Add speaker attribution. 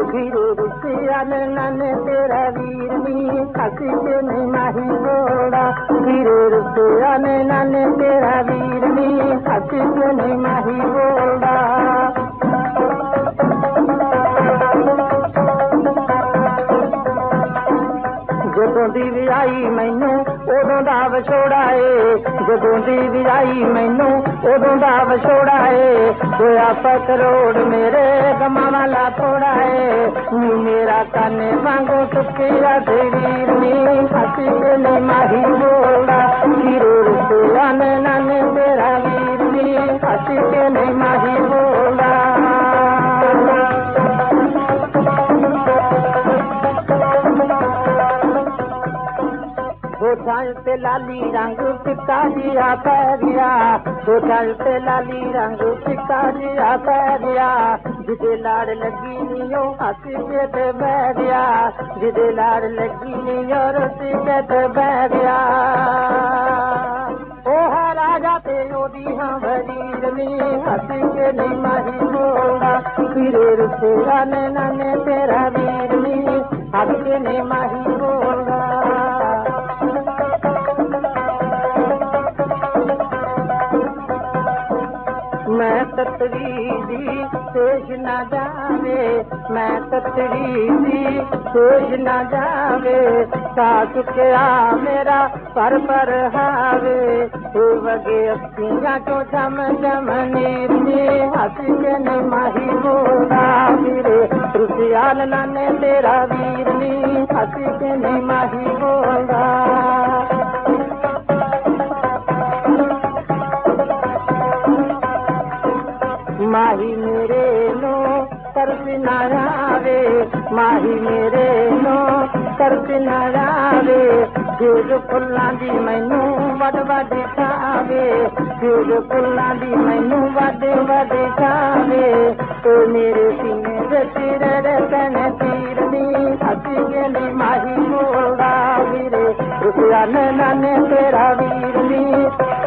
Speaker 1: ਵੀਰੇ ਰੁਸਿਆ ਨਾਨੇ ਤੇਰਾ ਵੀਰ ਨੀ ਹੱਸੀ ਕੇ ਨਹੀਂ ਮਾਹੀ ਬੋਲਦਾ ਵੀਰੇ ਰੁਸਿਆ ਨਾਨੇ ਤੇਰਾ ਵੀਰ ਨੀ ਹੱਸੀ ਕੇ ਨਹੀਂ ਮਾਹੀ ਬੋਲਦਾ ਜਦੋਂ ਦੀ ਵਿਆਹੀ ਮੈਨੂੰ ਉਦੋਂ ਦਾ ਵਿਛੋੜਾ ਏ ਜਦੋਂ ਦੀ ਵਿਆਹੀ ਮੈਨੂੰ ਉਦੋਂ ਦਾ ਵਿਛੋੜਾ ਏ ਹੋਇਆ ਪਕਰੋੜ ਮੇਰੇ ਗਮਾਂ ਵਾਲਾ ਥੋੜਾ ਏ ਨੀ ਮੇਰਾ ਕਾਨੇ ਵਾਂਗੂ ਟੁੱਕਿਆ ਤੇ ਵੀਰ ਨੀ ਹੱਸੀ ਕੇ ਨਹੀਂ ਮਾਹੀ ਬੋਲਦਾ ਵੀਰੇ ਰੁਸਿਆ ਨਾਨੇ ਤੇਰਾ ਵੀਰ ਨੀ ਹੱਸੀ ਕੇ ਨਹੀਂ ਮਾਹੀ ਬੋਲਦਾ ਹੋਠਾਂ ਉੱਤੇ ਲਾਲੀ ਰੰਗ ਫਿੱਕਾ ਜਿਹਾ ਪੈ ਗਿਆ ਹੋਠਾਂ ਉੱਤੇ ਲਾਲੀ ਰੰਗ ਫਿੱਕਾ ਜਿਹਾ ਪੈ ਗਿਆ ਜਿਹਦੇ ਲਾੜ ਲੱਗੀ ਨੀ ਉਹ ਹੱਸ ਕੇ ਤੇ ਬਹਿ ਗਿਆ ਜਿਹਦੇ ਲਾੜ ਲੱਗੀ ਨੀ ਉਹ ਰੁੱਸ ਕੇ ਤੇ ਬਹਿ ਗਿਆ ਉਹ ਰਾਜਾ ਤੇ ਉਹਦੀ ਹਾਂ ਵਜ਼ੀਰ ਨੀ ਹੱਸ ਕੇ ਨਹੀਂ ਮਾਹੀ ਬੋਲਦਾ ਵੀਰੇ ਰੁਸਿਆ ਨਾਨੇ ਤੇਰਾ ਵੀਰ ਨੀ ਹੱਸ ਕੇ ਨਹੀਂ ਮਾਹੀ ਬੋਲਦਾ ਮੈਂ ਤਤਰੀ ਦੀ ਤੇਜ ਨਾ ਜਾਵੇ ਮੈਂ ਤਤਰੀ ਦੀ ਤੇਜ ਨਾ ਜਾਵੇ ਸਾ ਚੁੱਕਿਆ ਮੇਰਾ ਪਰ ਹਾਵੇ ਵਗੇ ਅੱਖੀਆਂ ਚੋਂ ਜਮ ਜਮ ਨੀਰ ਨੀ ਹੱਸ ਕੇ ਨਹੀਂ ਮਾਹੀ ਬੋਲਦਾ ਵੀਰੇ ਰੁਸਿਆ ਨਾਨੇ ਤੇਰਾ ਵੀਰ ਨੀ ਹੱਸ ਕੇ ਨਹੀਂ ਮਾਹੀ ਬੋਲਦਾ ਮਾਹੀ ਮੇਰੇ ਨੂੰ ਤਰਸ ਨਾ ਆਵੇ ਮਾਹੀ ਮੇਰੇ ਨੂੰ ਤਰਸ ਨਾ ਆਵੇ ਜੇਜ ਫੁੱਲਾਂ ਦੀ ਮੈਨੂੰ ਵੱਡ ਵੱਡ ਖਾਵੇ ਜੇਜ ਫੁੱਲਾਂ ਦੀ ਮੈਨੂੰ ਵੱਡ ਵੱਡ ਖਾਵੇ ਤੇ ਮੇਰੇ ਸੀਨੇ ਦੇ ਸਿਰ ਰਤਨ ਤੀਰ ਨੀ ਹੱਸ ਕੇ ਨੀ ਮਾਹੀ ਬੋਲਦਾ ਵੀਰੇ ਰੁਸਿਆ ਨਾਨੇ ਤੇਰਾ ਵੀਰ ਨੀ